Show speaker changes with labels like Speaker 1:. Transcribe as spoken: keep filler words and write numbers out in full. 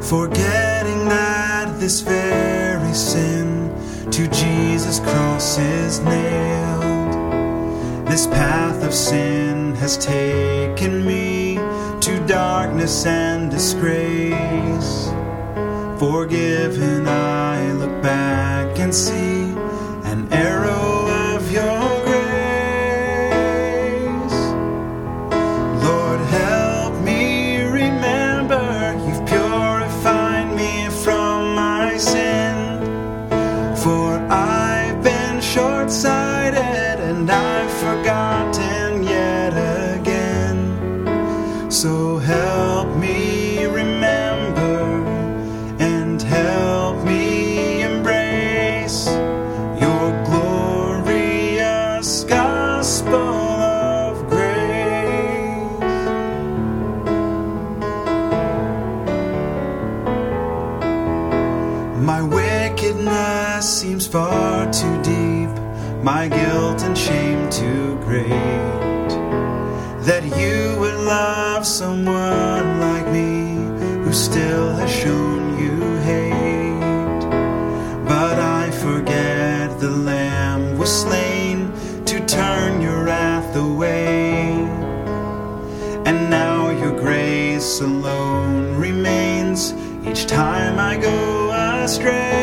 Speaker 1: forgetting that this very sin to Jesus' cross is nailed. This path of sin has taken me to darkness and disgrace. Forgiven, I look back and see an arrow of your grace. Lord, help me remember you've purified me from my sin. For I've been short-sighted and I've forgotten yet again. So help me remember and help me embrace your glorious gospel of grace. My wickedness seems far too deep, my guilt and shame too great, that you would love someone like me who still has shown you hate. But I forget the Lamb was slain to turn your wrath away, and now your grace alone remains each time I go astray.